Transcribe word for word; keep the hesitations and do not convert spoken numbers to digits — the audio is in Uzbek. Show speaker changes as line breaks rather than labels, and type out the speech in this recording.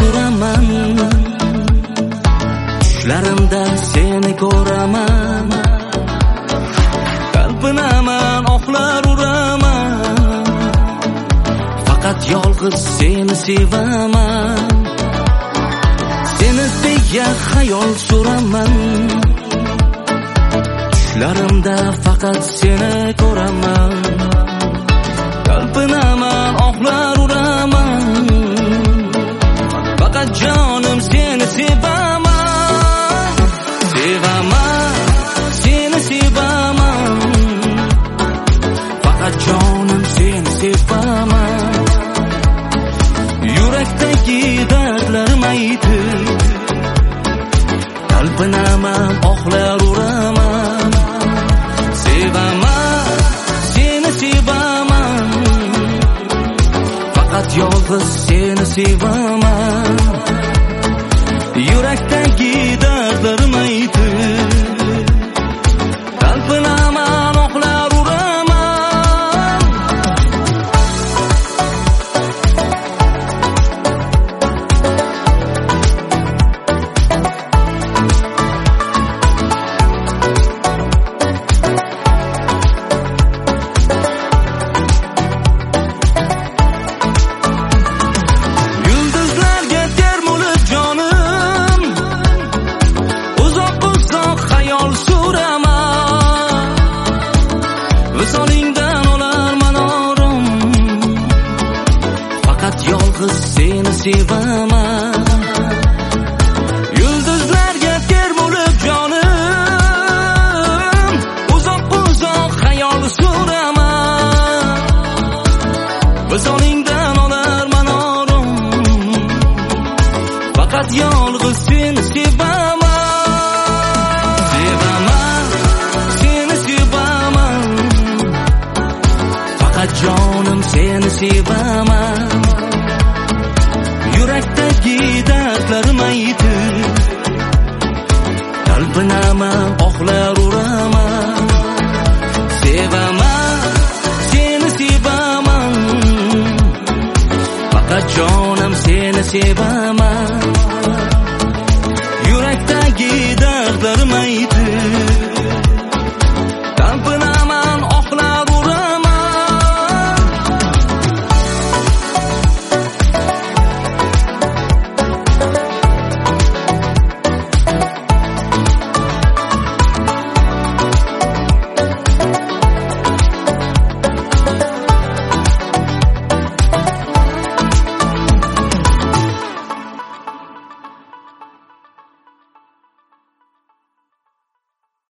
suraman, tushlarimda seni ko'raman, qalbinaman oqlar uraman, faqat yolg'iz seni sevaman, seni deya xayol suraman, tushlarimda faqat seni ko'raman, qalbinaman oqlar uraman, faqat jonim seni sevaman, sevaman, seni sevaman, faqat jonim seni sevaman, yurakdagi dardlarim aytib, qalbinaman oqlar uraman, sevaman, seni sevaman, faqat yolg'iz seni sevaman, yurakdagi dardlarim aytib, qalbinaman oqlar uraman. Yulduzlarga termulib jonim, uzoq-uzoq xayol suraman, visolingdan olarman orom, faqat yolg'iz seni sevaman. Yulduzlarga termulib jonim, uzoq-uzoq xayol suraman, visolingdan olarman orom, faqat yolg'iz seni sevaman, sevaman, seni sevaman, faqat jonim seni sevaman, yurakdagi dardlarim aytib, qalbinaman oqlar uraman, sevaman, seni sevaman, faqat jonim seni sevaman,